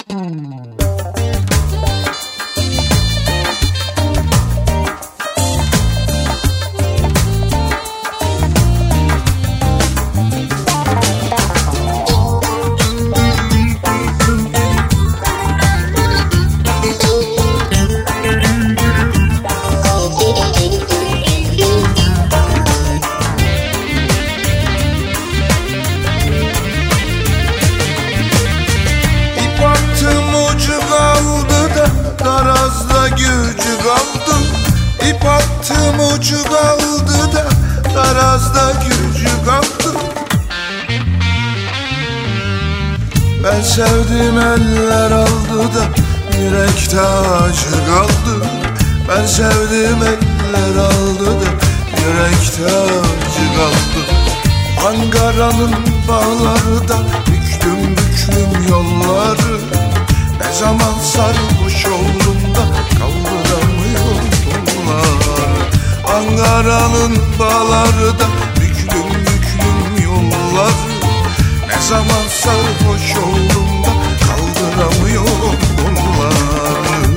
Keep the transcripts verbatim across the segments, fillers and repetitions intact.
Gücü kaldı, ip attım ucu kaldı da darazda gücü kaldı. Ben sevdim eller aldı da yürekte acı kaldı. Ben sevdim eller aldı da yürekte acı kaldı. Ankara'nın bağları da büklüm büklüm yolları. Ne zaman sarhoş oldum da kaldıramıyorum bunlar. Ankara'nın bağları da büklüm büklüm yolları. Ne zaman sarhoş oldum da kaldıramıyorum bunlar.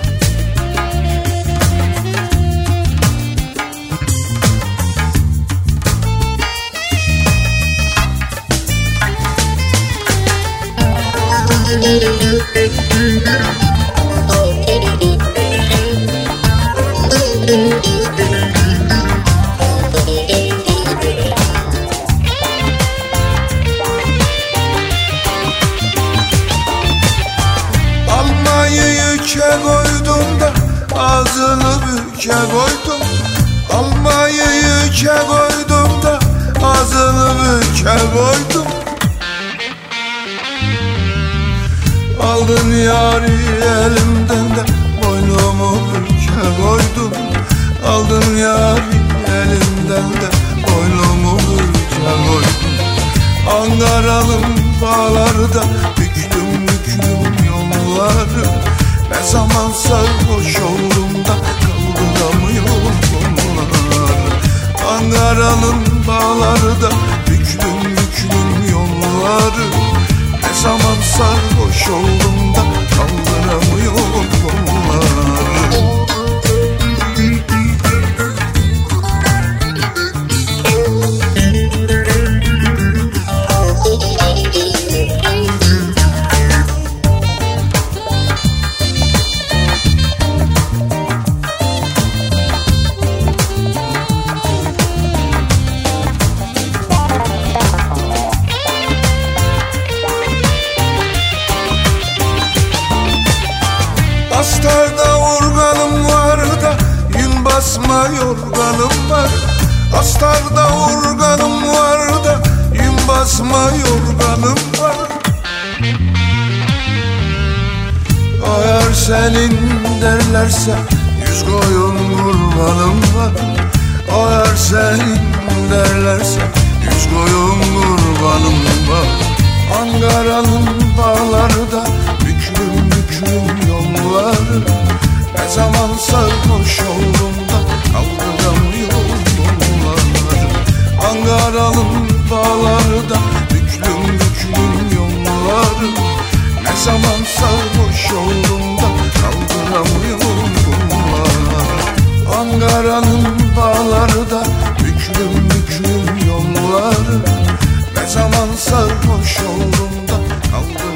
Almayı yüke koydum da ağzını büke koydum. Almayı yüke koydum da ağzını büke koydum. Aldın yari elimden de boynumu büke koydum. Aldın yari elimden de boynumu büke koydum. Ankara'nın bağları da büklüm büklüm yolları. Ne zaman sarhoş oldum da kaldıramıyorum bunlar. Ankara'nın bağları da büklüm büklüm yolları. Ne zaman sarhoş oldum da kaldıramıyorum bunları. Astarda urganım var da yün basma yorganım var. Astarda urganım var da yün basma yorganım var. O yar senin derlerse yüz koyun kurbanım var. O yar senin derlerse yüz koyun kurbanım var. Ankara'nın bağları da büklüm büklüm yolları. Ne zaman sarhoş oldum da kaldıramıyorum bunları. Ankara'nın bağları da büklüm büklüm yolları. Ne zaman sarhoş oldum da kaldıramıyorum bunları. Ankara'nın bağları da büklüm büklüm yolları. Ne zaman sarhoş oldum da kaldıramıyorum.